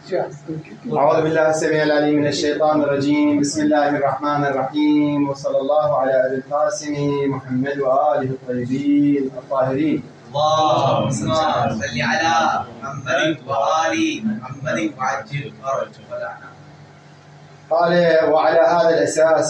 أعوذ بالله السميع العليم من الشيطان الرجيم. بسم الله الرحمن الرحيم، وصلى الله على أبي القاسم محمد وآله الطيبين الطاهرين. اللهم صل على محمد وآل محمد وعجل فرجنا. قال: وعلى هذا الأساس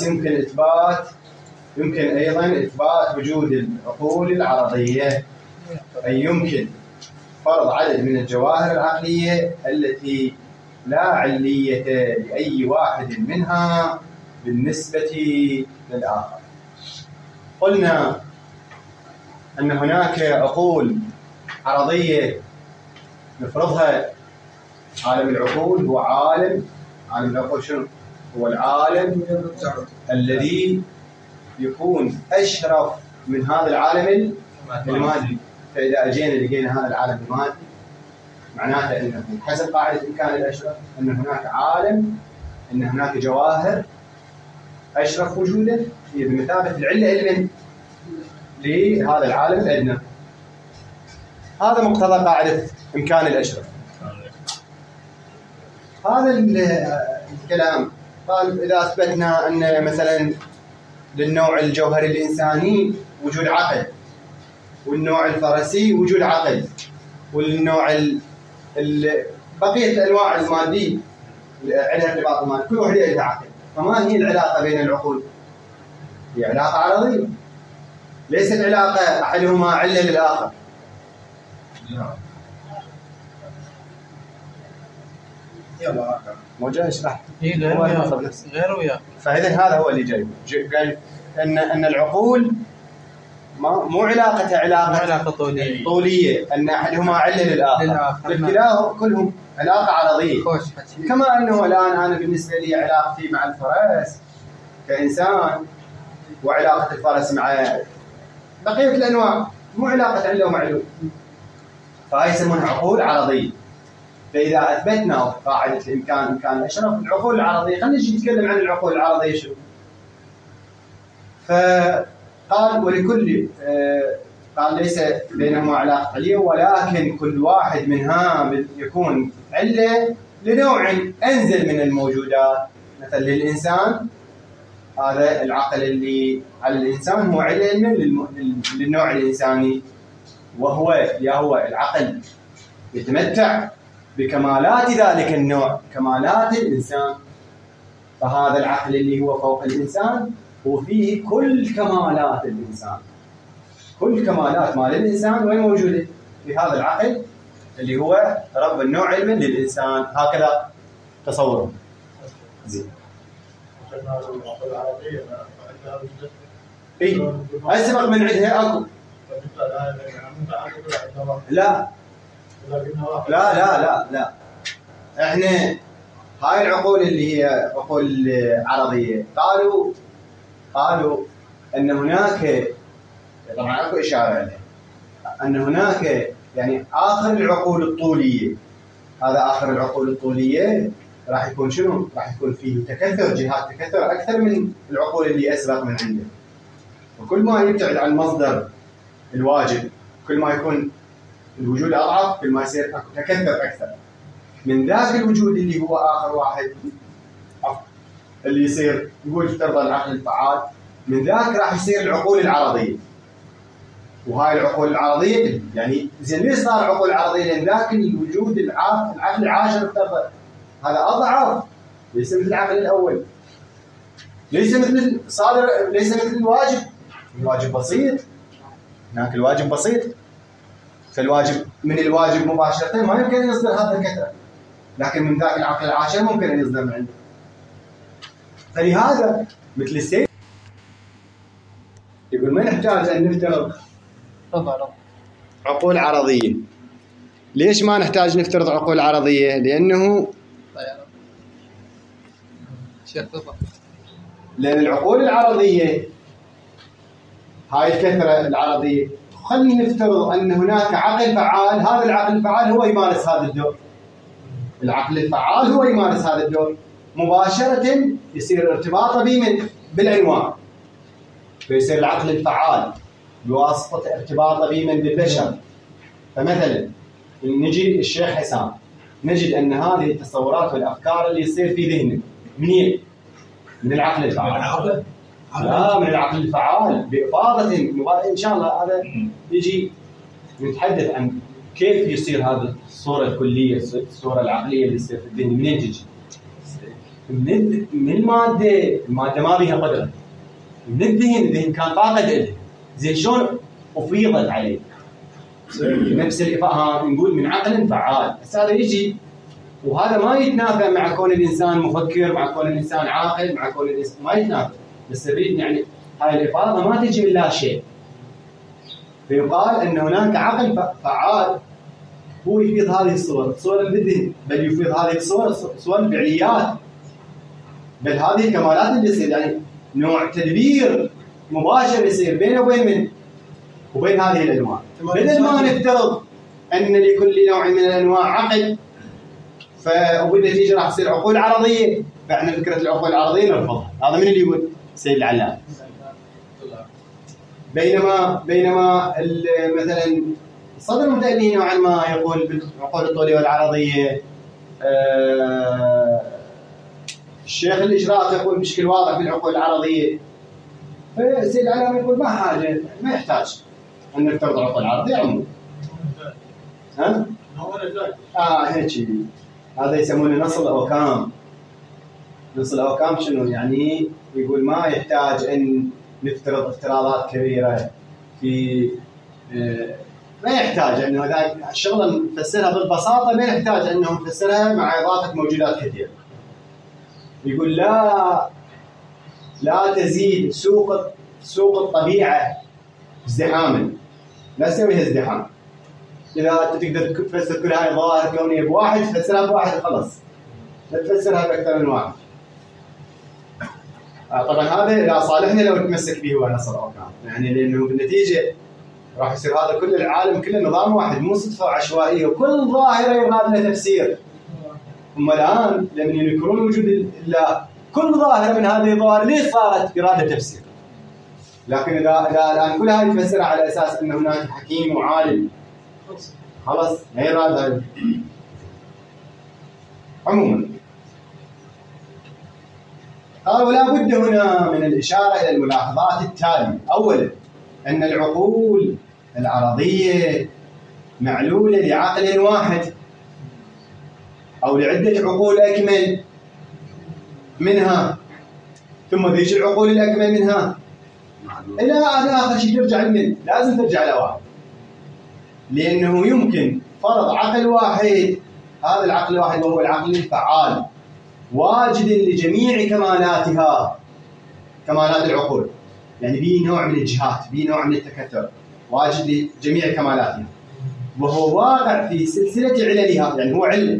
يمكن أيضا إثبات وجود العقول العرضية، أي يمكن فرض عدد من الجواهر العقلية التي لا علية لأي واحد منها بالنسبة للآخر. قلنا أن هناك عقول عرضية نفرضها. عالم العقول هو عالم العقول شنو؟ هو العالم الذي يكون أشرف من هذا العالم المادي. فإذا أجينا لقينا هذا العالم المادي، معناته أنه حسب قاعدة إمكان الأشرف أن هناك عالم، أن هناك جواهر أشرف وجوده هي بمثابة العلة علما لهذا العالم الأدنى. هذا مقتضى قاعدة إمكان الأشرف. هذا الكلام قال إذا أثبتنا أن مثلا للنوع الجوهري الإنساني وجود عقل، والنوع الفرسي وجود عقل، والنوع بقية الأنواع المادية عندها ارتباط مادي، كل واحدة لها عقل. فما هي العلاقة بين العقول؟ هي علاقة عرضية، ليست علاقة أحدهما علة للآخر. مو جاي اشرح غير وياه. فاذا هذا هو اللي جاي قال ان العقول مو علاقتها علاقه طوليه ان احدهما عله للاخر، كلهم علاقه عرضيه. كما انه الان انا بالنسبه لي علاقتي مع الفرس كانسان وعلاقه الفرس مع بقيه الانواع مو علاقه عله ومعلول، فهي يسمونها عقول عرضيه. فإذا أثبتنا قاعدة الإمكان إمكان الأشرف العقول العرضية، خلينا نجي نتكلم عن العقول العرضية شو. فقال ولكل قال ليس بينهما علاقة علية، ولكن كل واحد منها يكون علة لنوع أنزل من الموجودات. مثلا للإنسان هذا العقل اللي على الإنسان هو علة للنوع الإنساني، وهو هو العقل يتمتع بكمالات ذلك النوع، كمالات الإنسان. فهذا العقل اللي هو فوق الإنسان هو فيه كل كمالات الإنسان، كل كمالات مال الإنسان وين موجودة؟ في هذا العقل اللي هو رب النوع علما للإنسان. هكذا تصوره. زين. إيه؟ أسبق من عندها أكو؟ لا لا لا لا لا. احنا هاي العقول اللي هي عقول عرضية قالوا ان هناك، طبعا اكو اشارة عليه، ان هناك يعني اخر العقول الطولية. هذا اخر العقول الطولية راح يكون شنو؟ راح يكون فيه تكثر جهات، تكثر اكثر من العقول اللي اسبق من عنده. وكل ما يبتعد عن مصدر الواجب، كل ما يكون الوجود أضعف، كل ما يصير تكثر أكثر من ذاك الوجود اللي هو آخر واحد اللي يصير يقول افترض العقل الفعال. من ذاك راح يصير العقول العرضية. وهاي العقول العرضية يعني زين ليش صار عقول عرضية؟ لأن ذاك الوجود العقل العاشر افترض هذا أضعف، ليس مثل العقل الأول، ليس مثل الواجب. الواجب بسيط، هناك الواجب بسيط. فالواجب من الواجب مباشرة ما يمكن أن يصدر هذا الكثرة، لكن من ذاك العقل العاشر ممكن أن يصدر من عنده. فلهذا مثل السيف يقول ما نحتاج أن نفترض عقول عرضية. ليش ما نحتاج نفترض عقول عرضية؟ لأن العقول العرضية هاي الكثرة العرضية، خلينا نفترض أن هناك عقل فعال. هذا العقل الفعال هو يمارس هذا الدور. العقل الفعال هو يمارس هذا الدور مباشرة، يصير ارتباطه بالعنوان. فيصير العقل الفعال بواسطة ارتباطه بالبشر. فمثلا نجي الشيخ حسام، نجد ان هذه التصورات والافكار اللي يصير في ذهنك منين؟ من العقل الفعال. لا، من العقل الفعال بإفاضة ان شاء الله. هذا يجي نتحدث عن كيف يصير هذه الصورة الكلية، الصورة العقلية اللي تصير في الذهن. منين تجي؟ من المادة ما بيها قدرة. من الذهن كان فاقد له، زين شلون أفيضت عليه نفس الإفاضة. نقول من عقل فعال. بس هذا يجي، وهذا ما يتنافى مع كون الإنسان مفكر، مع كون الإنسان عاقل، مع كون الإنسان ما يتنافى. بس يعني هاي الإفاضة ما تجي من لا شيء. فيقال أن هناك عقل فعال هو يفيض هذه الصور بالذهن، بل يفيض هذه صور الفعليات، بل هذه الكمالات اللي يصير. يعني نوع تدبير مباشر يصير بينه وبين هذه الأنواع. بدل ما نفترض أن لكل نوع من الأنواع عقل وبالنتيجة راح تصير عقول عرضية، فإحنا فكرة العقول العرضية نرفضها. هذا من اللي يقول؟ سيد العلام. بينما مثلا الصدر المتألي نوعا ما يقول بالعقول الطولية والعرضية. الشيخ الإشراق يقول بشكل واضح بالعقول العرضية. فسيد العلام يقول ما حاجة، ما يحتاج أن نفترض عقول عرضية عموما. ها؟ هيك. هذا يسمونه نص الأوكام. نص الأوكام شنو يعني؟ يقول ما يحتاج أن نفترض افتراضات كبيرة في ما يحتاج أنه هذا الشغلة نفسرها بالبساطة، ما يحتاج أنه نفسرها مع إضافة موجودات كثيرة. يقول لا تزيد سوق الطبيعة ازدحاما، لا تسويها ازدحام. إذا أنت تقدر تفسر كل هاي الظواهر الكونية بواحد، تفسرها بواحد خلص، لا تفسرها بأكثر من واحد. طبعا هذا لا صالحنا لو نتمسك به هو نص الأوكام، يعني لأنه بالنتيجة راح يصير هذا كل العالم كله نظام واحد، مو صدفة وعشوائية، وكل ظاهرة يراد لها تفسير. هم الآن لما ينكرون وجود الله، كل ظاهرة من هذه الظواهر ليش صارت إرادة تفسير؟ لكن إذا الآن كلها يتفسر على أساس أن هناك حكيم وعالم، خلاص ما يراد هذا. عموما قال ولا بد هنا من الإشارة إلى الملاحظات التالية. أولا أن العقول العرضية معلولة لعقل واحد أو لعدة عقول أكمل منها، ثم تيجي العقول الأكمل منها إلى أن آخر شيء ترجع لمن؟ لازم ترجع لواحد، لأنه يمكن فرض عقل واحد. هذا العقل الواحد وهو العقل الفعال، واجد لجميع كمالاتها، كمالات العقول، يعني به نوع من الجهات، به نوع من التكثر، واجد لجميع كمالاتها، وهو واقع في سلسلة عللها، يعني هو علة.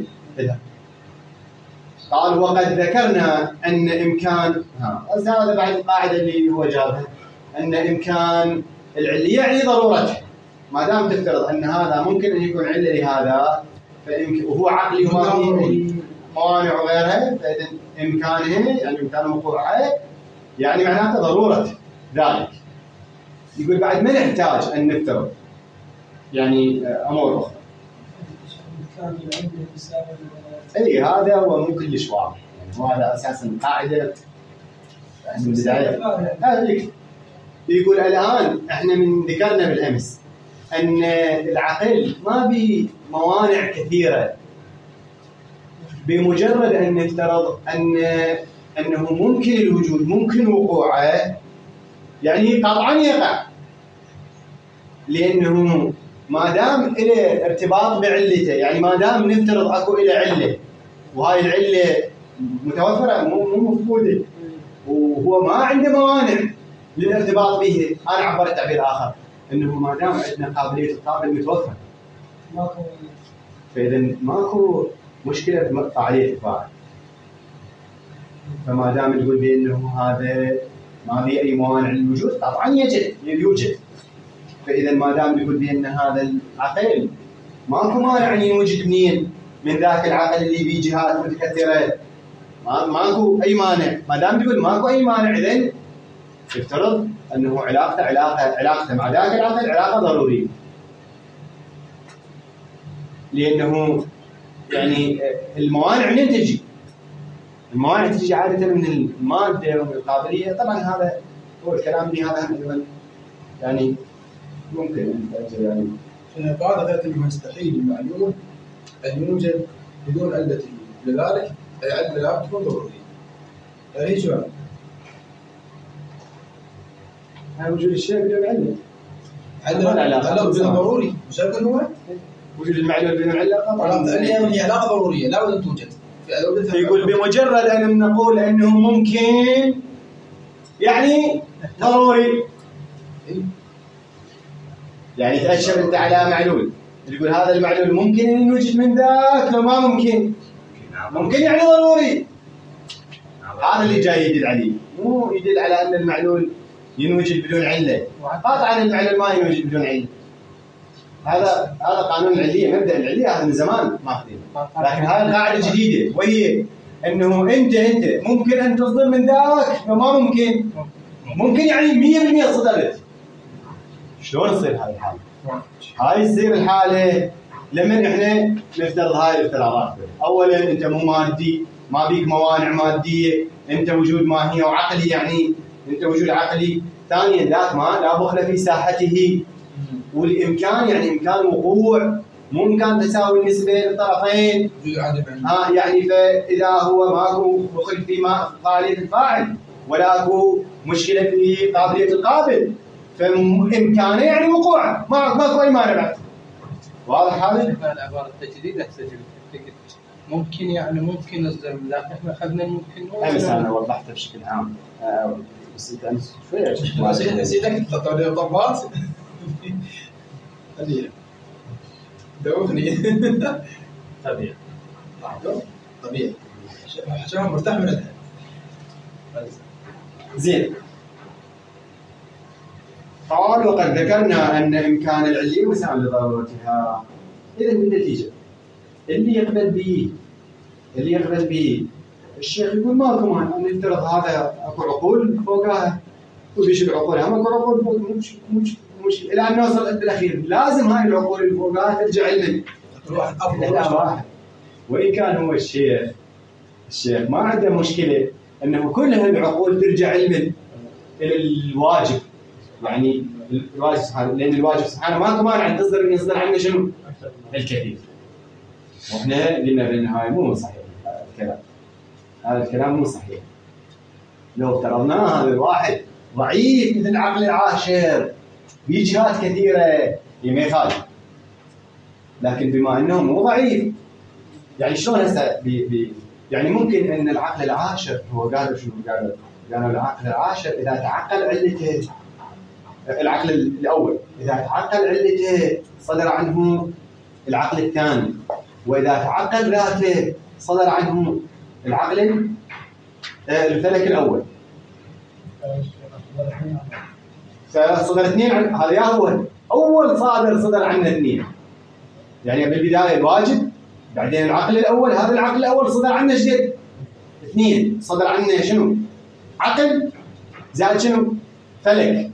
قال وقد ذكرنا أن إمكان هذا بعد القاعدة اللي هو جابها، أن إمكان العلة يعني ضرورته. ما دام تفترض أن هذا ممكن أن يكون علة لهذا، وهو عقلي وما فيه موانع وغيرها، فإذا إمكانه يعني إمكان وقوعه يعني معناته ضرورة ذلك. يقول بعد ما نحتاج أن نفترض يعني أمور أخرى. أي هذا هو مو كلش واضح، يعني هذا أساساً قاعدة من البداية. يقول الآن إحنا من ذكرنا بالأمس أن العقل ما به موانع كثيرة، بمجرد أن نفترض أنه ممكن الوجود، ممكن وقوعه، يعني قطعاً يقع، لأنه ما دام إلى ارتباط بعلته، يعني ما دام نفترض أكو إلى علة وهاي العلة متوفرة مو مفقودة، وهو ما عنده موانع للارتباط به. أنا عبرت تعبير آخر، أنه ما دام عندنا قابلية القابل متوفرة، فإذا ماكو مشكلة في فعالية الفاعل. فما دام تقول بأنه هذا ما في أي موانع للوجود، طبعا يوجد. فإذا ما دام يقول بأن هذا العقل ماكو مانع أن يوجد منين من ذاك العقل اللي بيه جهات متكثرة، ماكو أي مانع. ما دام يقول ماكو أي مانع، إذن يفترض أنه علاقته مع ذاك العقل علاقة ضرورية، لأنه يعني الموانع منين تجي؟ الموانع تجي عادة من المادة ومن القابلية. طبعا هذا هو الكلام اللي هذا أيضا يعني ممكن أن تأجل يعني. بعض ذات أنه يستحيل المعلوم أن يوجد بدون علته، لذلك العلة لا تكون ضرورية. هي سؤال. وجود الشيء بدون علة. علة بدون ضروري، مش هيكون هو؟ وجود المعلول بدون علة طبعا. العلة هي علاقة ضرورية، لا بد أن توجد. يقول بمجرد أن نقول أنه ممكن يعني ضروري. يعني تأشر أنت على معلول، تقول هذا المعلول ممكن أن يوجد من ذاك لو ما ممكن. ممكن يعني ضروري. هذا اللي جاي يدل عليه، مو يدل على أن المعلول ينوجد بدون علة. قاطعا المعلول ما ينوجد بدون علة. هذا قانون العلية، مبدأ العلية هذا من زمان ماخذينه. لكن هذه قاعدة جديدة، وهي أنه أنت ممكن أن تصدر من ذاك لو ما ممكن. ممكن يعني 100% صدرت. شلون تصير هذه الحالة؟ هاي تصير الحالة لما احنا نفترض هاي الافتراضات. اولا انت مو مادي، ما بيك موانع ماديه، انت وجود ماهيه وعقلي، يعني انت وجود عقلي. ثانيا ذاك ما لا بخل في ساحته، والامكان يعني امكان وقوع، مو امكان تساوي النسبه للطرفين. يعني فاذا هو ماكو بخل في قابليه الفاعل ولا اكو مشكله في قابليه القابل، فامكانه يعني وقوع، ماكو اي مانع بعد. واضح هذا؟ العباره التجديد احتاج ممكن، يعني ممكن نصدر من ذاك. احنا اخذنا الممكن بس انا وضحته بشكل عام. بس انت شويه نسيتك طبات خليه دوخني. طبيعي عشان مرتاح من الحين. زين. قال وقد ذكرنا أن إمكان العلية مساوي لضرورتها. إذا بالنتيجة اللي يقبل به الشيخ يقول ماكو مانع نفترض هذا اكو عقول فوقها، وبيش العقول هم اكو عقول فوق، مش الى ان نوصل بالاخير لازم هاي العقول اللي فوقها ترجع لمن؟ واحد. وإن كان هو الشيخ ما عنده مشكلة أنه كل هالعقول ترجع إلى الواجب، يعني الواجب سبحانه، لأن الواجب سبحانه ماكو مانع تصدر يصدر عنه شنو؟ الكثير. وإحنا قلنا بأن هاي مو صحيح الكلام، هذا الكلام مو صحيح. لو افترضناه هذا الواحد ضعيف مثل العقل العاشر بجهات كثيرة ما يخالف، لكن بما أنه مو ضعيف يعني شلون هسه يعني ممكن أن العقل العاشر هو قالوا شنو قالوا العقل العاشر إذا تعقل علته، العقل الأول إذا تعقل علته صدر عنه العقل الثاني، وإذا تعقل ذاته صدر عنه العقل الفلك الأول. فصدر اثنين هذا يا هو أول صدر عنه اثنين، يعني بالبداية الواجب بعدين العقل الأول، هذا العقل الأول صدر عنه جديد اثنين، صدر عنه شنو؟ عقل زائد شنو؟ فلك.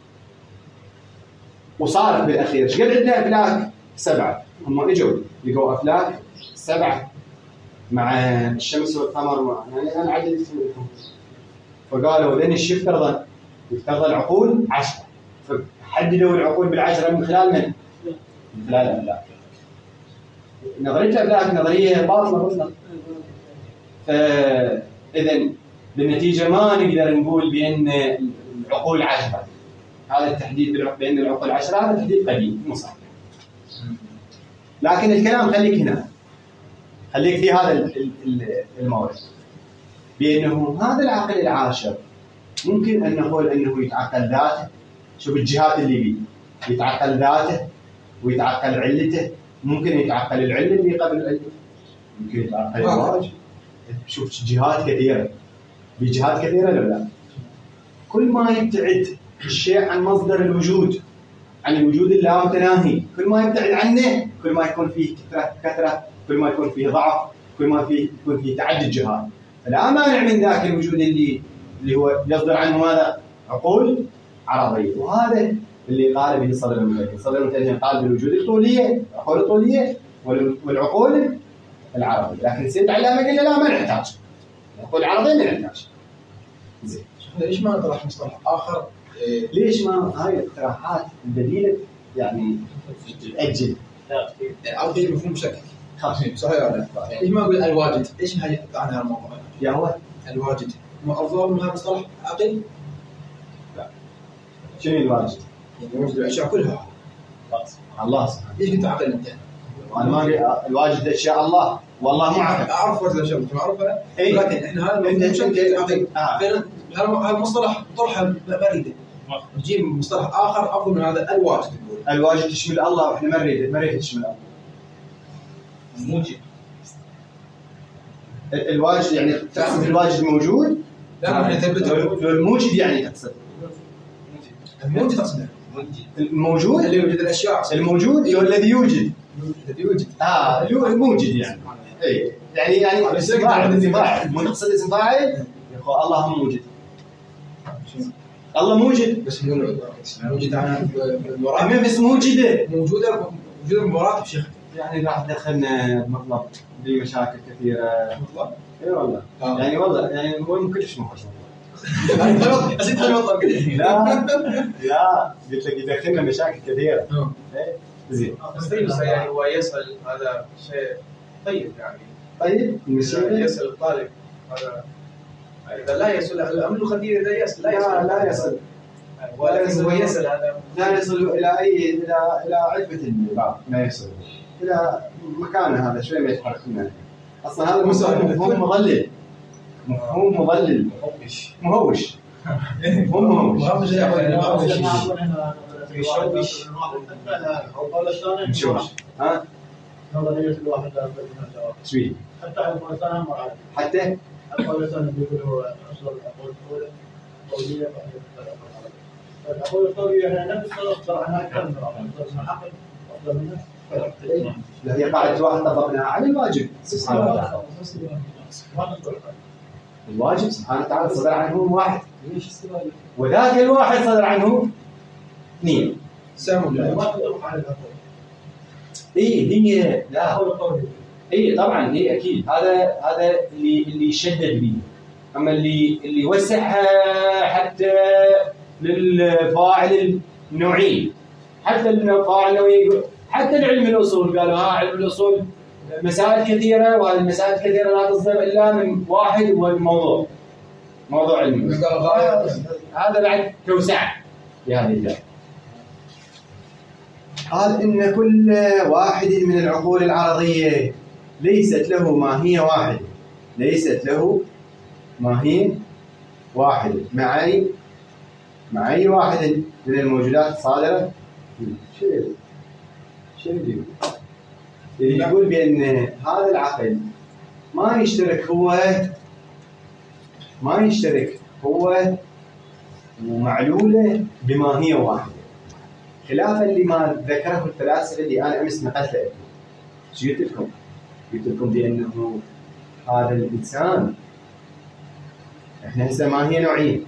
وصارت بالأخير ايش قد عندنا أفلاك؟ 7. هم اجوا لقوا أفلاك 7 مع الشمس والقمر، يعني أنا عدد فقالوا لين الشيء يفترض العقول 10، فحددوا العقول بال10 من خلال من؟ من خلال الأفلاك. نظرية الأفلاك نظرية باطلة مطلقة. فإذا بالنتيجة ما نقدر نقول بأن العقول 10، هذا التحديد بأن العقول 10 هذا تحديد قديم مو صحيح. لكن الكلام خليك هنا، خليك في هذا المورد، بأنه هذا العقل العاشر ممكن أن نقول أنه يتعقل ذاته. شوف الجهات اللي بيه، يتعقل ذاته ويتعقل علته، ممكن يتعقل العلة اللي قبل العلة، ممكن يتعقل الواجب. شوف جهات كثيرة، بجهات كثيرة لو لا. كل ما يبتعد الشيء عن مصدر الوجود، عن الوجود اللامتناهي، كل ما يبتعد عنه كل ما يكون فيه كثرة، كل ما يكون فيه ضعف، كل ما يكون فيه تعدد جهات. فلا مانع من ذاك الوجود اللي هو يصدر عنه ماذا؟ عقول عرضية. وهذا اللي قال به صدر المتكلم. صدر المتكلم قال بالوجود الطولية، العقول الطولية والعقول العربي، لكن سيد العلامه قلنا لا ما نحتاج، العقول العرضيه ما نحتاج. زين ليش ما نطرح مصطلح اخر؟ ليش ما هاي الاقتراحات البديله يعني تاجل؟ يعني اعطي مفهوم شكل خلاص صحيح ولا لا؟ ليش ما اقول الواجد؟ ليش هاي عن هذا الموضوع؟ يا هو الواجد مو افضل من هذا المصطلح عقل؟ شنو الواجب؟ يعني موجود الاشياء كلها. الله سبحانه. ليش قلت عقل انت؟ انا ما الواجب اشياء الله والله مو عقل. اعرف واجد الاشياء انت ما اعرفها، إيه. لكن احنا هذا المفهوم شكل عقل. هذا المصطلح طرحه بريده. نجيب مصطلح اخر افضل من هذا الواجد نقول. الواجب تشمل الله واحنا ما نريد تشمل الله. موجب. الواجب يعني تقصد الواجب موجود؟ لا احنا نثبته. الموجد يعني تقصد. الموجود تقصده. الموجود اللي يوجد الاشياء. الموجود هو الذي يوجد. الذي يوجد. الموجد يعني. اي يعني اسم فاعل مو نقصد اسم فاعل يقول الله موجود. الله موجد بس موجود عن المهم اسم موجده موجوده بمراتب شيخ. يعني راح دخلنا بمطلب بمشاكل كثيره. مطلب؟ اي والله. يعني والله يعني هو كلش مو خوش بس انت المطلب. لا قلت لك يدخلنا مشاكل كثيره. زين بس يعني هو يسأل هذا شيء طيب يعني. طيب يسأل الطالب هذا إذا لا يسأل الأمر الخطير إذا يسأل لا يصل ولكن هو يسأل هذا لا يصل الى اي الى علبه البعض ما يصل الى مكانه هذا شوي ما يتحرك منه. اصلا هذا مفهوم مضلل مفهوم مضلل مهوش مهوش يشوش مشوش ها نظرية الواحد لا يمكن أن يتوقف. شوي حتى الإنسان ما عارف. حتى الإنسان يقول هو أصل العقول الأولى قولية بعدين العقول القولية هي نفس الأصدر عنها كلمة أفضل من عقل أفضل منه. هي قاعدة واحد طبقناها على الواجب سبحانه وتعالى. الواجب سبحانه وتعالى صدر عنه واحد وذاك الواحد صدر عنه اثنين. ما تطبق على العقول. هي لا العقول القولية. طبعا هي اكيد هذا اللي يشدد به. اما اللي يوسعها حتى للفاعل النوعي حتى الفاعل النوعي حتى العلم الاصول قالوا علم الاصول مسائل كثيره وهذه المسائل الكثيره لا تصدر الا من واحد هو الموضوع موضوع علمي. هذا بعد توسعه بهذه الله. قال إن كل واحد من العقول العرضية ليست له ماهية واحدة ليست له ماهية واحدة مع أي واحد من الموجودات الصادرة. شو يقول بأن هذا العقل ما يشترك هو ومعلوله بماهية واحدة خلافا لما ذكره الفلاسفه اللي انا امس نقلت لكم. شو قلت لكم؟ قلت لكم بانه هذا الانسان احنا هسه ما هي نوعين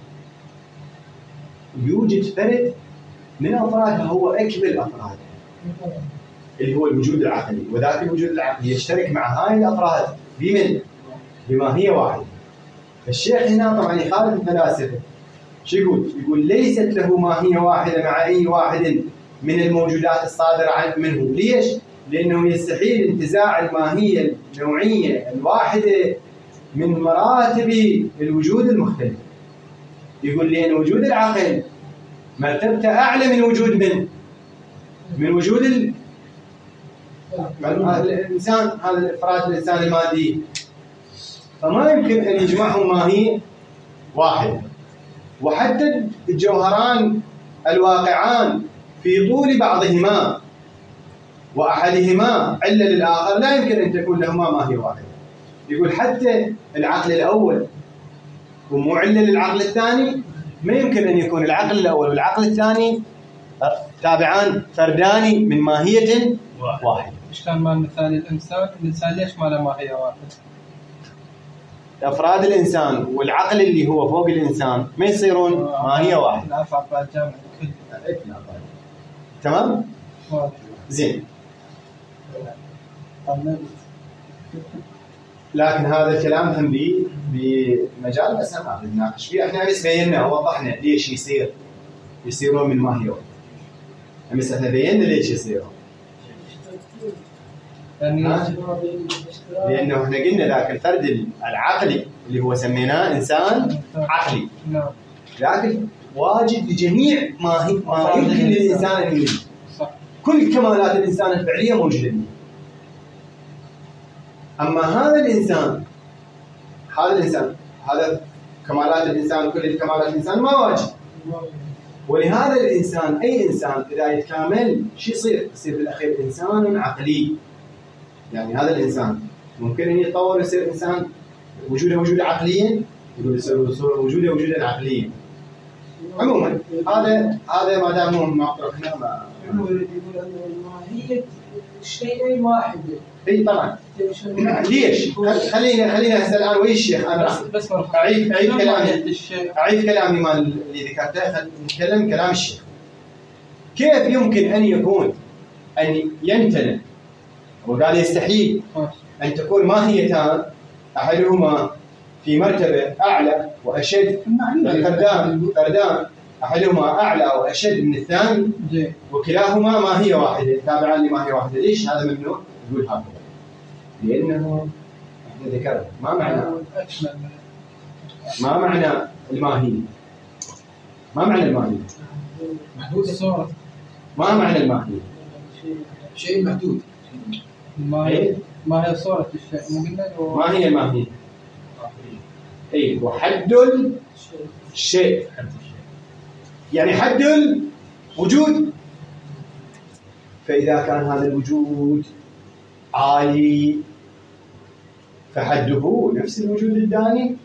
يوجد فرد من افرادها هو اكمل افرادها اللي هو الوجود العقلي وذاك الوجود العقلي يشترك مع هاي الافراد بماهيه واحده. الشيخ هنا طبعا يخالف الفلاسفه. شو يقول ليست له ماهية واحدة مع أي واحد من الموجودات الصادرة منه. ليش؟ لأنه يستحيل انتزاع الماهية النوعية الواحدة من مراتب الوجود المختلفة. يقول لأن وجود العقل مرتبته أعلى من وجود من وجود الإنسان هذا الإفراد الإنسان المادي فما يمكن أن يجمعهم ماهية واحدة. وحتى الجوهران الواقعان في طول بعضهما وأحدهما علة للآخر لا يمكن أن تكون لهما ماهية واحدة. يقول حتى العقل الأول ومو علة للعقل الثاني ما يمكن أن يكون العقل الأول والعقل الثاني تابعان فردان من ماهية واحدة. إيش كان مال مثال الإنسان ليش ما له ماهية واحدة؟ أفراد الإنسان والعقل اللي هو فوق الإنسان ما يصيرون ماهية واحدة. الأفعال بعد جامع تمام؟ زين. لكن هذا الكلام هم بمجال بس ما نناقش فيه. احنا بس بينا ووضحنا ليش يصيرون من ماهيه. بس احنا بينا ليش يصيرون. لانه احنا قلنا ذاك الفرد العقلي اللي هو سميناه انسان عقلي، لكن واجد لجميع ما يمكن للانسان ان يوجد. كل كمالات الانسان الفعليه موجوده. اما هذا الانسان هذا كمالات الانسان، كل كمالات الانسان ما واجد. ولهذا الانسان، اي انسان اذا يتكامل شو يصير بالاخير انسان عقلي. يعني هذا الانسان ممكن ان يتطور ويصير انسان وجوده عقليا، يقول يصير وجودا عقليا. عموما هذا ما دام هو ما طرحنا ما يقول الماهية الشيء واحد. اي طبعا. ليش؟ خلينا هسه الان ويا الشيخ. انا بس اعيد كلامي مال اللي ذكرته. نتكلم كلام الشيخ. كيف يمكن ان يكون ان يمتنع وقال يستحيل ان تكون ماهيتان احدهما في مرتبه اعلى واشد، فردان احدهما اعلى واشد من الثاني وكلاهما ماهيه واحده تابعان لماهيه واحده. ليش هذا ممنوع؟ يقول هكذا لانه احنا ذكرنا ما معنى الماهيه. ما معنى الماهيه؟ محدود الصورة. ما معنى الماهيه؟ شيء محدود. ما هي صورة الشيء؟ ما هي الماهيه؟ اي وحد الشيء، يعني حد الوجود. فإذا كان هذا الوجود عالي فحده نفس الوجود الداني،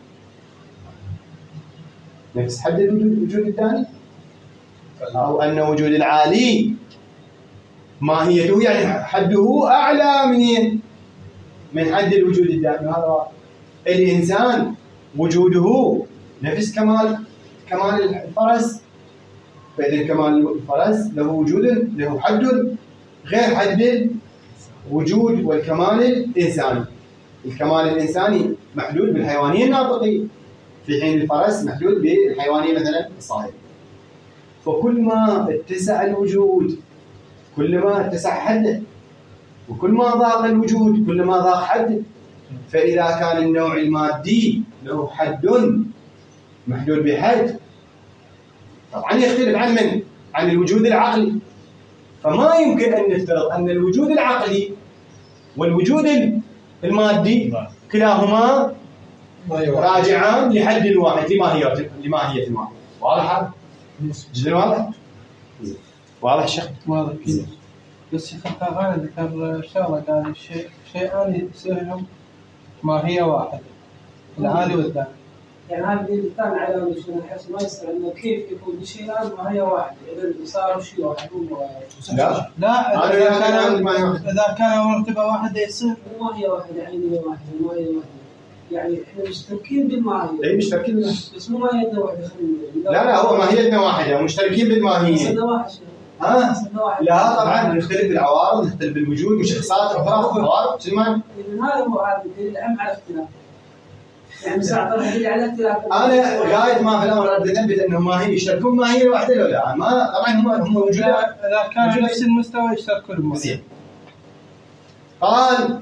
نفس حد الوجود الداني، أو أن وجود العالي ماهيته يعني حده أعلى من حد الوجود الداني. هذا الإنسان وجوده نفس كمال الفرس، فإذا كمال الفرس له وجود له حد غير حد الوجود والكمال الإنساني. الكمال الإنساني محدود بالحيوانية الناطقية، في حين الفرس محدود بالحيوانية مثلا الصاهرة. فكل ما اتسع الوجود كل ما اتسع حده، وكل ما ضاق الوجود كل ما ضاق حده. فإذا كان النوع المادي له حد محدود بحد، طبعا يختلف عن الوجود العقلي. فما يمكن أن نفترض أن الوجود العقلي والوجود المادي كلاهما راجعان لحد واحد لماهية واحد. واضح؟ جدا واضح؟ واضح شيخ؟ واضح كذا. بس شيخ القاغاني ذكر شغلة، قال شيئان يصيرهم ماهية واحدة، العالي والداني. يعني هذا الثاني على وجه الحس ما يصير انه كيف يكون شيئان ماهية واحدة اذا صاروا شيء واحد لا اذا كان مرتبة واحدة يصير ماهية واحدة عينية واحدة ماهية واحدة. يعني احنا مشتركين بالماهية. اي مشتركين بالماهية بس مو ماهيتنا واحدة. لا هو ماهيتنا واحدة مشتركين بالماهية. صرنا واحد. لا طبعا نختلف بالعوارض، نختلف بالوجود وشخصيات اخرى عوارض. شو المعنى؟ هذا هو هذا الدليل العام على اختلاف. يعني ساعة دليل على اختلاف. انا غاية ما في الامر ابدا اثبت انهم ماهية يشتركون ماهية واحدة ولا لا. ما طبعا هم وجود اذا كان نفس المستوى يشتركون الماهية. قال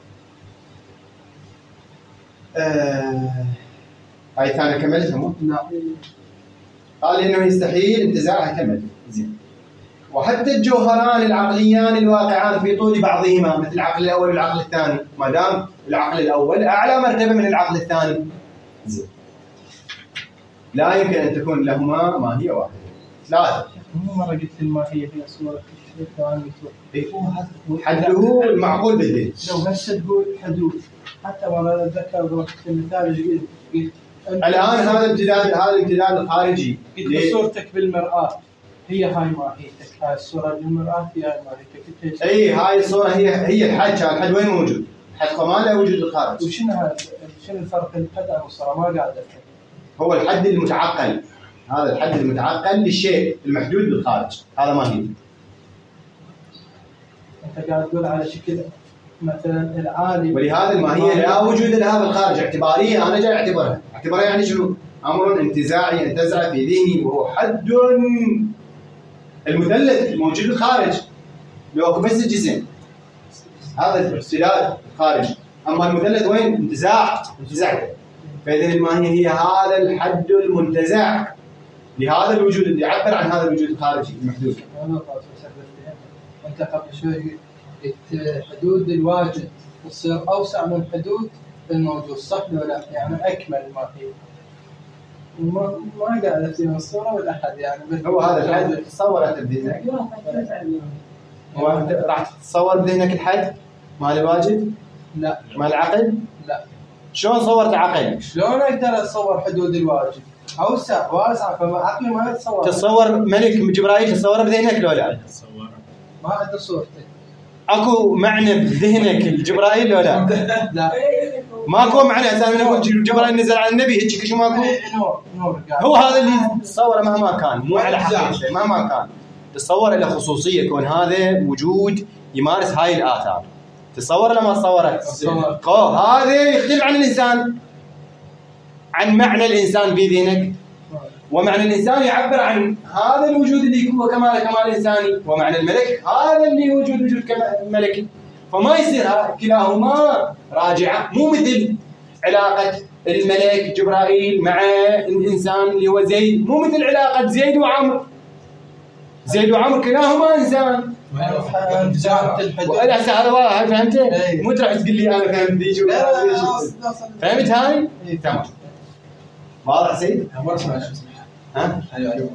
هاي ثانية كملتها نعم. قال إنه يستحيل انتزاعها. كمل زين. وحتى الجوهران العقليان الواقعان في طول بعضهما مثل العقل الأول والعقل الثاني، ما دام العقل الأول أعلى مرتبة من العقل الثاني زين، لا يمكن أن تكون لهما ماهية واحدة. ثلاثة. مو مرة قلت الماهية هي صورة الشيء حده المعقول بالدين. لو هسه تقول حدود، حتى وانا اتذكر ضربت المثال قلت الآن هذا الامتداد الخارجي. قلت صورتك بالمرآة هي هاي ماهيتك، هاي الصورة بالمرآة هي هاي ماهيتك. اي هاي الصورة هي الحد وين موجود؟ الحد كمان لا وجود الخارج. وشنو هذا؟ شنو الفرق بين الحد والصورة؟ ما قاعد أفهم. هو الحد المتعقل، هذا الحد المتعقل للشيء المحدود بالخارج، هذا ماهيته. أنت قاعد تقول على شكل مثلا العالي. ولهذا الماهيه لا وجود لها بالخارج، اعتباريه انا جاي اعتبرها يعني شنو؟ امر انتزاعي انتزع في ذهني وهو حد المثلث الموجود بالخارج اللي هو بس الجسم، هذا الامتداد الخارج. اما المثلث وين؟ انتزاع. فاذا الماهيه هي هذا الحد المنتزع لهذا الوجود اللي يعبر عن هذا الوجود الخارجي المحدود. انت قبل شوي قلت حدود الواجد تصير اوسع من حدود الموجود، صح ولا لا؟ يعني اكمل ما هي. ما قاعد في الصوره ولا احد يعني هو هذا الحد تصور انت بذهنك. هو راح تتصور بذهنك الحد مال الواجد؟ لا. مال العقل؟ لا. شلون صورت عقل؟ شلون اقدر اتصور حدود الواجد؟ اوسع واسع، فعقلي ما يتصور. تتصور ملك جبرائيل تتصوره بذهنك لو لا؟ ما عنده صورته. اكو معنى بذهنك الجبرائيل لو لا؟ لا. ماكو معنى اساسا نقول جبرائيل نزل على النبي هيك شو ماكو؟ نور هو هذا اللي تصوره مهما كان، مو على حقيقته مهما كان. تصور له خصوصيه كون هذا وجود يمارس هاي الاثار. تصور لما تصورت هذا يختلف عن الانسان، عن معنى الانسان في ذهنك، ومعنى الانسان يعبر عن هذا الوجود اللي هو كمال انساني، ومعنى الملك هذا اللي وجود ملكي. فما يصير كلاهما راجعه، مو مثل علاقه الملك جبرائيل مع الانسان اللي هو زيد، مو مثل علاقه زيد وعمر كلاهما انسان. هسه هذا فهمته؟ مو تروح تقول لي انا فهمت ذيك فهمت هاي؟ تمام. واضح سيد؟ ما اسمع شو اسمها. ها؟ ايوه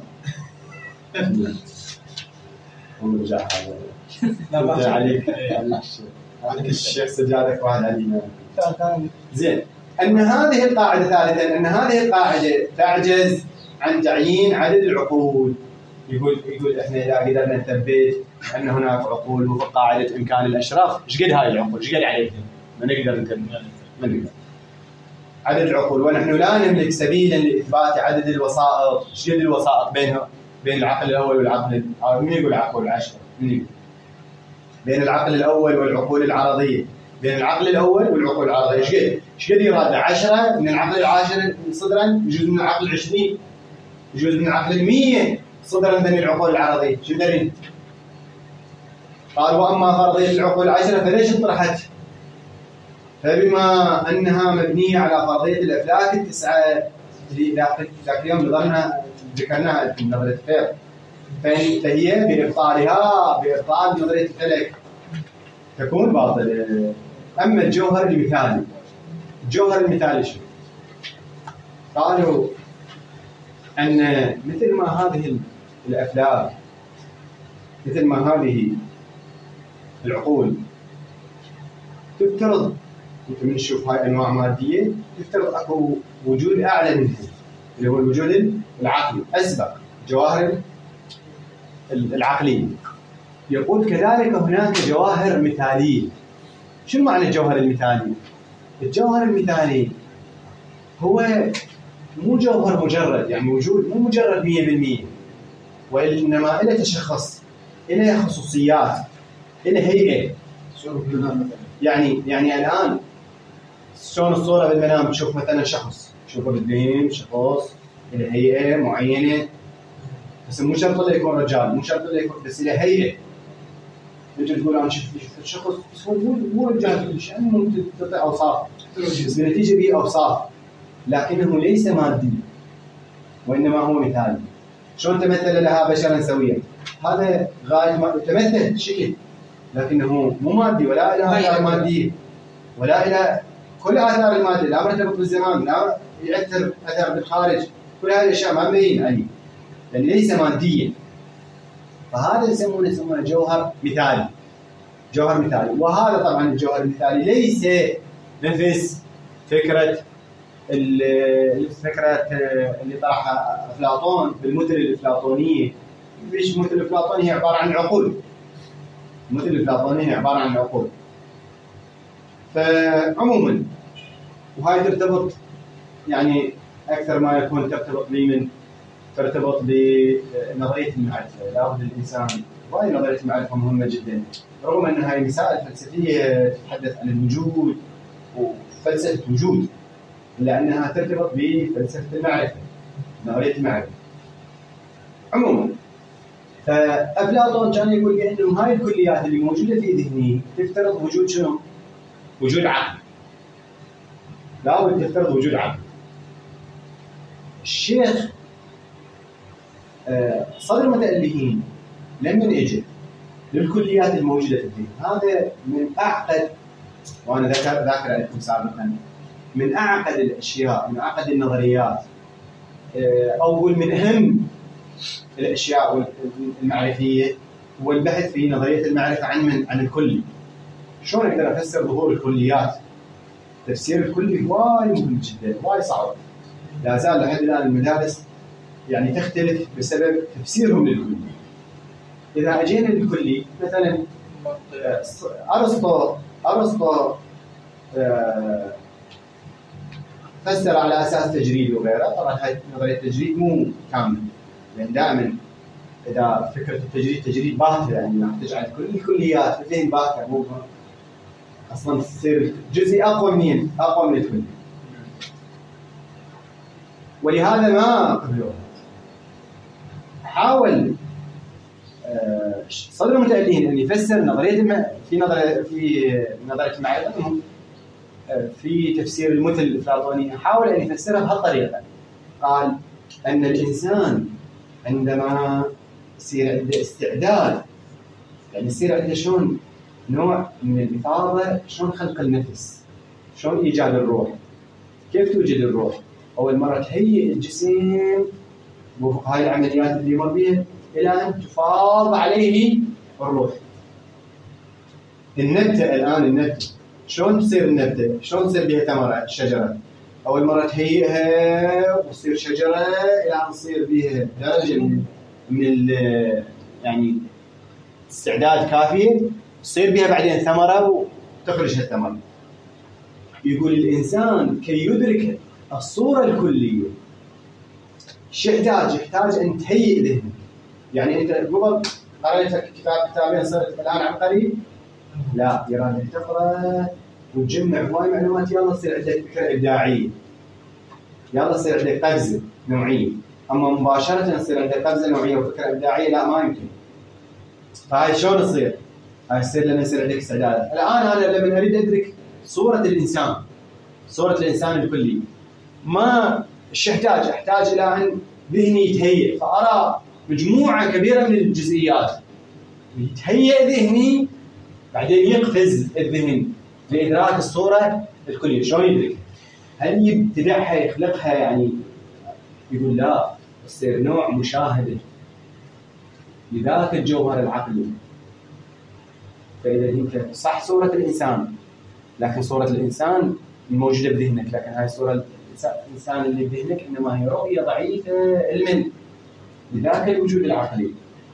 ونرجع عليك الشيخ سجادك واحد علينا. زين، ان هذه القاعده ثالثا ان هذه القاعده تعجز عن تعيين عدد العقول. يقول احنا اذا قدرنا نثبت ان هناك عقول وفق قاعده امكان الاشراف، ايش قد هاي العقول؟ ايش قد عليهم؟ ما نقدر ما نقدر عدد العقول، ونحن لا نملك سبيلا لاثبات عدد الوسائط. ايش قد الوسائط بين العقل الاول والعقل من يقول عقول 10؟ من يقول بين العقل الاول والعقول العرضيه، بين العقل الاول والعقول العرضيه ايش قد يراد؟ 10 من العقل العاشر صدرا، يجوز من العقل 20، يجوز من العقل 100 صدرا من العقول العرضيه. شو دليل؟ قال واما فرضيه العقول 10 فليش انطرحت؟ فبما انها مبنيه على فرضيه الافلاك التسعه اللي ذاك اليوم ذكرناها في نظريه الفير، فهي بابطال نظريه الفلك تكون باطله. اما الجوهر المثالي شو؟ قالوا ان مثل ما هذه الافلاك، مثل ما هذه العقول تفترض، من نشوف هاي انواع ماديه تفترض اكو وجود اعلى منها اللي هو الوجود العقلي اسبق الجواهر العقليه. يقول كذلك هناك جواهر مثاليه. شو معنى الجوهر المثالي؟ الجوهر المثالي هو مو جوهر مجرد، يعني وجود مو مجرد 100%، وانما له تشخص، له خصوصيات، له هيئه. يعني الان شلون الصوره بالمنام تشوف مثلا شخص، تشوفه بالذهن شخص له هيئه معينه، بس مو شرط له يكون رجال، مو شرط له يكون، بس له هيئه. تجي تقول انا شفت الشخص بس هو مو رجال كل شيء، مو تعطي اوصاف، بالنتيجه به اوصاف، لكنه ليس مادي وانما هو مثالي. شلون تمثل لها بشرا سويا؟ هذا غايه ما تمثل شكل، لكنه مو مادي ولا الى اثار ماديه ولا الى كل اثار الماده، لا مرتبط بالزمان، لا يؤثر اثر بالخارج، كل هذه الاشياء ما مبين عليه، لان ليس ماديا. فهذا يسمونه جوهر مثالي. وهذا طبعا الجوهر المثالي ليس نفس فكره اللي طرحها افلاطون بالمثل الافلاطونيه. ليش مثل الافلاطونيه؟ هي عباره عن عقول. مثل الافلاطونيه هي عباره عن عقول. فعموما وهاي ترتبط يعني اكثر ما يكون ترتبط بمن ترتبط بنظرية المعرفة. لابد الإنسان وهي نظرية المعرفة مهمة جدا، رغم أن هاي مسائل فلسفية تتحدث عن الوجود وفلسفة وجود، إلا أنها ترتبط بفلسفة المعرفة، نظرية المعرفة. عموما فأفلاطون كان يقول بأنه هاي الكليات اللي موجودة في ذهني تفترض وجود شنو؟ وجود عقل. لابد تفترض وجود عقل. الشيخ صدر المتألهين لمن اجى للكليات الموجودة في الذهن، هذا من أعقد، وأنا ذاكر لكم سابقا، من أعقد الأشياء، من أعقد النظريات، أو من أهم الأشياء المعرفية هو البحث في نظرية المعرفة عن الكلي. شلون أقدر أفسر ظهور الكليات؟ تفسير الكلي وايد مهم جدا، وايد صعب. لا زال لحد الآن المدارس يعني تختلف بسبب تفسيرهم للكلي. إذا أجينا للكلي مثلا أرسطو فسر على أساس تجريد وغيره. طبعا هاي نظرية التجريد مو كاملة، يعني دائما إذا فكرة التجريد تجريد باهتة، يعني تجعل كل الكليات مثل باهتة، مو أصلا تصير جزء أقوى من الكلي. ولهذا ما قبلوه. حاول صدر المتألهين أن يفسر نظرية في نظرية المعرفة في تفسير المثل الأفلاطوني، حاول أن يفسرها بهالطريقة. قال أن الإنسان عندما يصير عنده استعداد، يعني يصير عنده شلون نوع من الإفاضة، شلون خلق النفس، شلون إيجاد الروح، كيف توجد الروح. أول مرة تهيئ الجسم وفق هاي العمليات اللي يمر بها إلى أن تفاض عليه الروح. النبتة الآن، النبتة شلون تصير النبتة؟ شلون تصير بها ثمرة الشجرة؟ أول مرة تهيئها وتصير شجرة إلى أن تصير بها درجة من يعني استعداد كافية، تصير بها بعدين ثمرة وتخرج الثمرة. يقول الإنسان كي يدرك الصورة الكلية يحتاج أن تهيئ ذهنك. يعني أنت قبل قرأت كتابين صرت الآن عبقري؟ لا، يراد تقرأ وتجمع هواي معلومات، يلا تصير عندك فكرة إبداعية، يلا تصير عندك قفزة نوعية. أما مباشرة تصير عندك قفزة نوعية وفكرة إبداعية لا، ما يمكن. فهاي شلون تصير؟ هاي تصير لما يصير عندك استعداد. الآن أنا لما أريد أدرك صورة الإنسان الكلي، ما أحتاج إلى أن ذهني يتهيئ، فأرى مجموعة كبيرة من الجزئيات، يتهيئ ذهني، بعدين يقفز الذهن لإدراك الصورة الكلية. شلون يدرك؟ هل يبتدعها يخلقها؟ يعني يقول لا، يصير نوع مشاهدة لذاك الجوهر العقلي. فإذا هيك صح صورة الإنسان، لكن صورة الإنسان الموجودة بذهنك، لكن هاي صورة الإنسان اللي بذهنك إنما هي رؤية ضعيفة علما لذاك الوجود العقلي.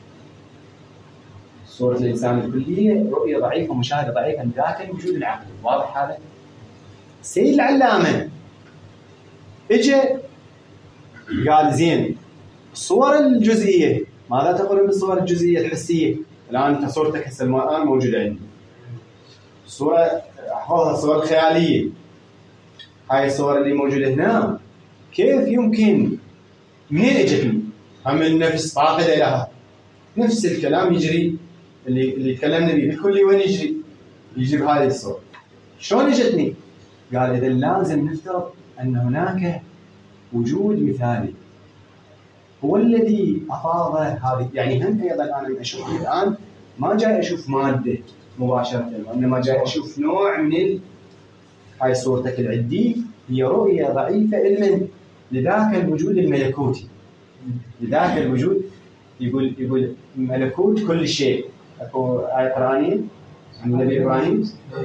صورة الإنسان الكلية رؤية ضعيفة، مشاهدة ضعيفة لذاك الوجود العقلي. واضح هذا؟ سيد العلامة اجى قال زين الصور الجزئية، ماذا تقولون بالصور الجزئية الحسية؟ الآن أنت صورتك هسه الآن موجودة عندي، الصورة أحفظها، الصور الخيالية، هاي الصور اللي موجودة هنا كيف يمكن منين اجتني؟ هم النفس فاقدة لها. نفس الكلام يجري اللي تكلمنا به بالكلي، وين يجي بهذه الصور. شلون اجتني؟ قال إذا لازم نفترض أن هناك وجود مثالي هو الذي أفاض هذه. يعني هم أيضا أنا أشوف الآن ما جاي أشوف مادة مباشرة، وإنما جاي أشوف نوع من هاي صورتك العدي، هي رؤية ضعيفة علما لذاك الوجود الملكوتي، لذاك الوجود. يقول ملكوت كل شيء. أكو آية قرآنية عن النبي إبراهيم،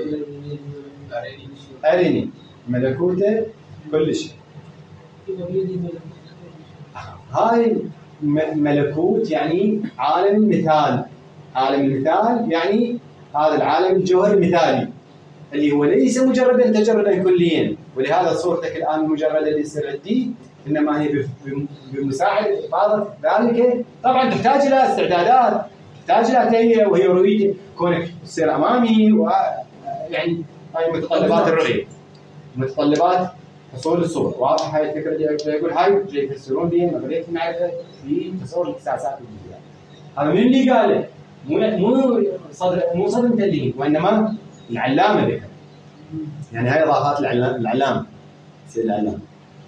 أرني ملكوت كل شيء. هاي ملكوت يعني عالم المثال. عالم المثال يعني هذا العالم الجوهري المثالي اللي هو ليس مجردا تجردا كليا. ولهذا صورتك الآن المجردة اللي يصير عندي انما هي بمساعده افاضه ذلك طبعا تحتاج الى استعدادات، تحتاج الى تهيئه وهي رؤيه كونك تصير امامي يعني هاي متطلبات الرؤيه، متطلبات حصول الصور. واضح هاي الفكره اللي يقول هاي جاي يفسرون بها نظريه المعرفه في تصور الاحساسات الجديده. هذا من اللي قاله؟ مو صدر متلين، وانما العلامه ذكر. يعني هاي اضافات العلامه سيد العلامه.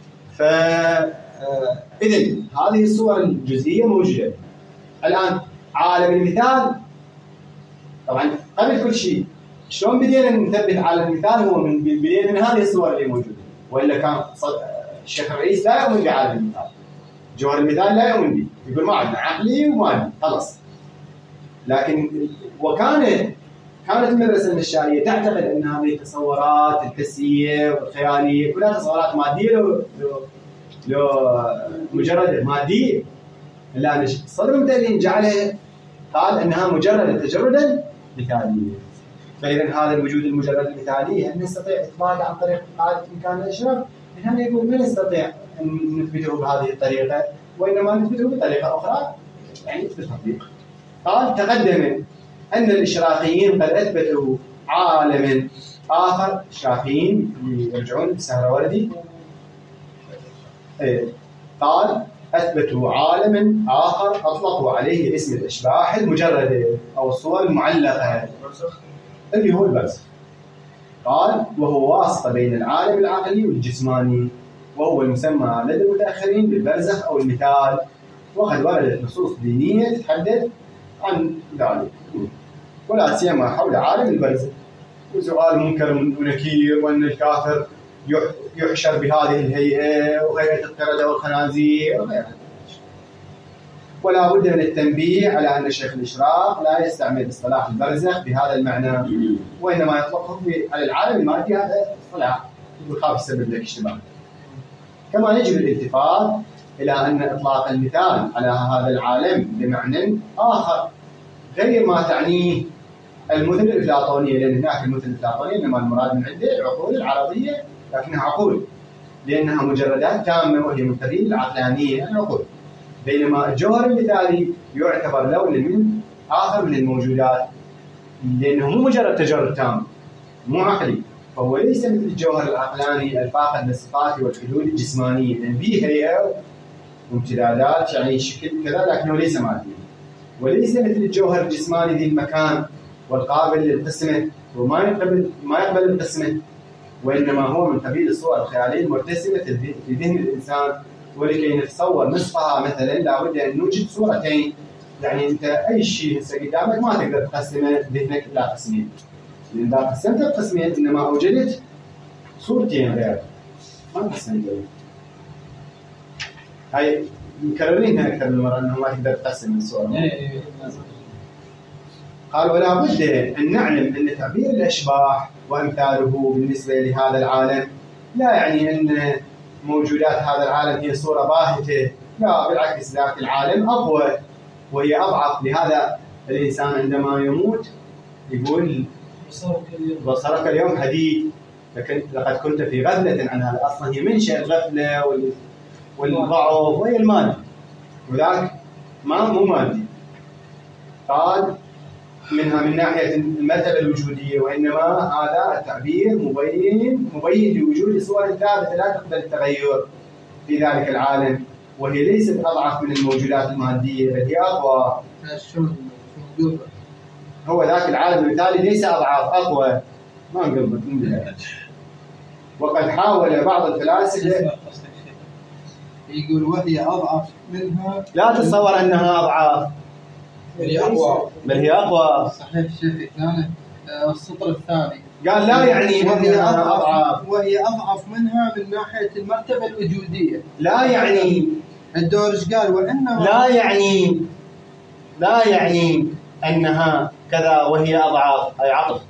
إذن هذه الصور الجزئيه موجوده. الان عالم المثال، طبعا قبل كل شيء شلون بدينا نثبت عالم المثال؟ هو بدينا من هذه الصور اللي موجوده، والا كان الشيخ الرئيس لا يؤمن بعالم المثال، جوهر المثال لا يؤمن به، يقول ما عندنا عقلي ومالي خلاص. لكن كانت المدرسه النشائيه تعتقد ان هذه التصورات الحسيه والخياليه كلها تصورات ماديه لو مجرد ماديه، الا ان الصدر المتألين جعلها قال انها مجرد تجردا مثاليا. فاذا هذا الوجود المجرد المثالي هل نستطيع اثباته عن طريق قاعده امكان الاشراف؟ هنا يقول ما نستطيع ان نثبته بهذه الطريقه، وانما نثبته بطريقه اخرى يعني بالتطبيق. قال تقدم ان الاشراقيين قد اثبتوا عالما اخر، الاشراقيين يرجعون للسهروردي، قال اثبتوا عالما اخر اطلقوا عليه اسم الاشباح المجرده او الصور المعلقه اللي هو البرزخ. قال وهو واسطه بين العالم العقلي والجسماني، وهو المسمى لدى المتاخرين بالبرزخ او المثال، وقد وردت نصوص دينيه تتحدث عن ذلك ولا سيما حول عالم البرزخ، وسؤال منكر ونكير، وان الكافر يحشر بهذه الهيئه وهيئه القرده والخنازير وغيرها. ولا بد من التنبيه على ان شيخ الاشراق لا يستعمل اصطلاح البرزخ بهذا المعنى، وانما يطلقه على العالم المادي. هذا اصطلاح يخاف يسبب لك اشتباه. كما يجب الالتفات الى ان اطلاق المثال على هذا العالم بمعنى اخر غير ما تعنيه المثل الافلاطونيه، لان هناك المثل الافلاطونيه انما المراد من عنده العقول العرضيه، لكنها عقول لانها مجردات تامه وهي من قبيل العقلانيه العقول، بينما الجوهر المثالي يعتبر لون من اخر من الموجودات، لانه مو مجرد تجرد تام، مو عقلي، فهو ليس مثل الجوهر العقلاني الفاقد للصفات والحدود الجسمانيه، لان به هيئه وامتدادات يعني شكل كذا، لكنه ليس مادي، وليس مثل الجوهر الجسماني ذي المكان والقابل للقسمه وما يقبل القسمه، وانما هو من قبيل الصور الخياليه المرتسمه في ذهن الانسان. ولكي نتصور نصفها مثلا لابد ان نوجد صورتين، يعني انت اي شيء هسه قدامك ما تقدر تقسمه ذهنك الى قسمين، لان اذا قسمت القسمين انما اوجدت صورتين غير ما قسمت. هاي مكررينها اكثر من مره انه ما تقدر تقسم الصوره. قال ولا بد ان نعلم ان تعبير الاشباح وامثاله بالنسبه لهذا العالم لا يعني ان موجودات هذا العالم هي صوره باهته، لا بالعكس، ذاك العالم اقوى وهي اضعف. لهذا الانسان عندما يموت يقول بصرك اليوم حديد، لقد كنت في غفله عن هذا. اصلا هي منشأ الغفله والضعف وهي المادي، وذاك مو مادي. قال منها من ناحيه المرتبه الوجوديه، وانما هذا التعبير مبين لوجود صور ثابته لا تقبل التغير في ذلك العالم، وهي ليست اضعف من الموجودات الماديه بل هي اقوى. هو ذاك العالم المثالي ليس اضعف، اقوى، ما نقلبك من بها. وقد حاول بعض الفلاسفه يقول وهي اضعف منها، لا تتصور انها اضعف، هي اقوى، بل هي اقوى. صحيح الشيخ الثاني السطر الثاني قال لا يعني وهي اضعف، وهي اضعف منها من ناحيه المرتبه الوجوديه. لا يعني الدورش قال وانما لا يعني انها كذا وهي اضعف، اي عطف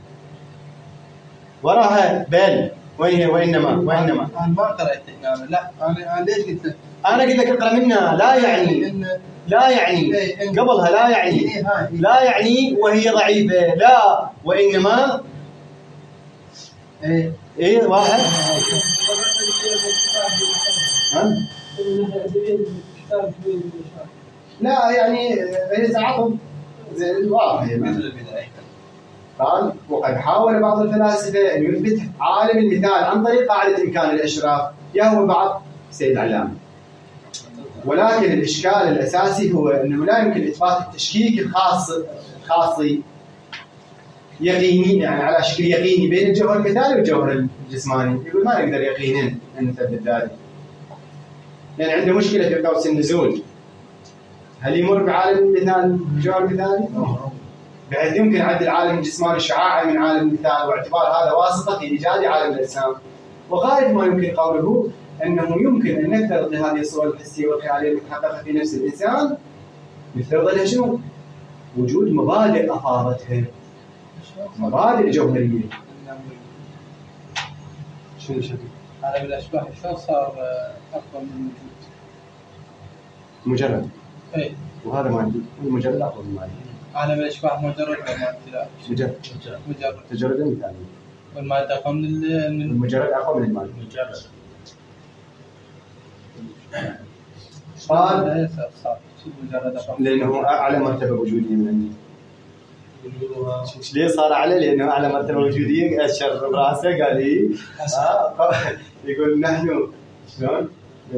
وراها بل وانما انا ما قرأت هنا. لا انا ليش قلت لك؟ انا قلت لك اقرا منها. لا يعني قبلها لا يعني وهي ضعيفه، لا وانما واحد من ناحية أدبية الكتاب كبير بالإشارة. لا يعني هي تعاطف واضح مثل البداية. قال وقد حاول بعض الفلاسفة أن يثبت عالم المثال عن طريق قاعدة إمكان الإشراف يهوى بعض سيد العلامة، ولكن الإشكال الأساسي هو أنه لا يمكن إثبات التشكيك الخاصي يقيني، يعني على شكل يقيني بين الجوهر المثالي والجوهر الجسماني. يقول ما نقدر يقينا أن نثبت ذلك، لأن عنده مشكلة في قوس النزول. هل يمر بعالم المثال بجوهر مثالي؟ بحيث يمكن عد العالم الجسماني شعاعا من عالم المثال، واعتبار هذا واسطة في إيجاد عالم الأجسام. وغاية ما يمكن قوله أنه يمكن أن نفترض لهذه الصور الحسية والخيالية المتحققة في نفس الإنسان، نفترض لها شنو؟ وجود مبادئ أفاضتها، مبادئ جوهرية. شنو عالم الأشباح شلون صار أفضل من الوجود؟ مجرد. إيه. وهذا ما عندي، المجرد أفضل من المادي. عالم الأشباح مجرد ولا ما امتلاك؟ مجرد. تجرد مثالي. والمادة أقوى من المجرد أقوى من المادة. مجرد. قال مجرد لأنه أعلى مرتبة وجودية من عندي. ليه صار أعلى؟ لأنه أعلى مرتبة وجودية. أشر براسه قال لي يقول نحن شلون؟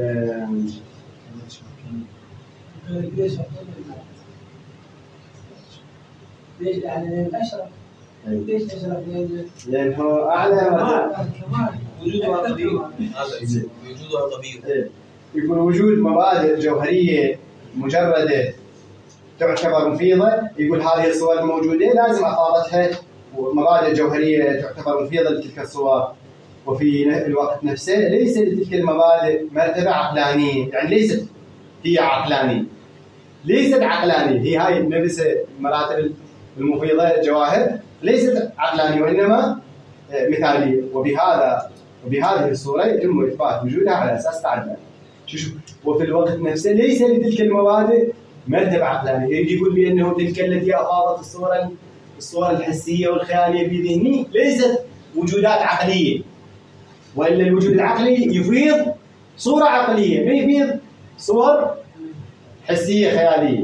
ليش يعني الأشرف؟ ليش أشرف؟ لأنه أعلى مرتبة. وجودها طبيعي. وجودها طبيعي. يقول وجود مبادئ جوهرية مجردة تعتبر مفيضة. يقول هذه الصور الموجودة لازم أفاضتها مبادئ جوهرية تعتبر مفيضة لتلك الصور، وفي الوقت نفسه ليس لتلك المبادئ مرتبة عقلانية، يعني ليست هي عقلانية، ليست عقلانية. هي هاي نفس المراتب المفيضة الجواهر ليست عقلانية وإنما مثالية. وبهذه الصورة يتم إثبات وجودها على أساس تعدد. شوف، وفي الوقت نفسه ليس لتلك المبادئ مرتبة عقلانية. يقول بأنه تلك التي أفاضت الصور الحسية والخيالية في ذهني ليست وجودات عقلية، وإلا الوجود العقلي يفيض صورة عقلية، ما يفيض صور حسية خيالية.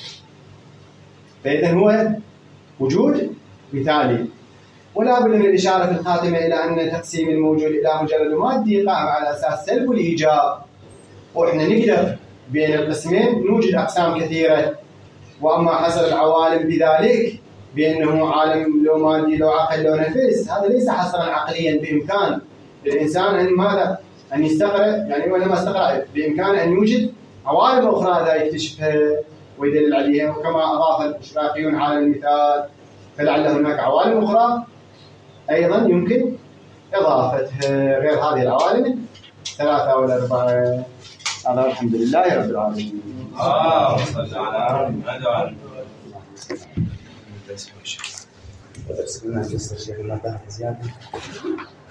فإذا هو وجود مثالي. ولا بد من الإشارة في الخاتمة إلى أن تقسيم الموجود إلى مجرد مادي قائم على أساس سلب والإيجاب، وإحنا نقدر بين القسمين نوجد أقسام كثيرة. وأما حصر العوالم بذلك بأنه عالم لو مادي لو عقل لو نفس، هذا ليس حصرا عقليا. بإمكان الإنسان أن ماذا؟ أن يستقرأ، يعني ولا ما استقرأ بإمكانه أن يوجد عوالم أخرى ذا يكتشفها ويدلل عليها. وكما أضاف الإشراقيون عالم المثال، فلعل هناك عوالم أخرى أيضا يمكن إضافتها غير هذه العوالم 3 ولا 4. هذا الحمد لله رب العالمين. صل على محمد. درس قلنا الشيخ ما زيادة.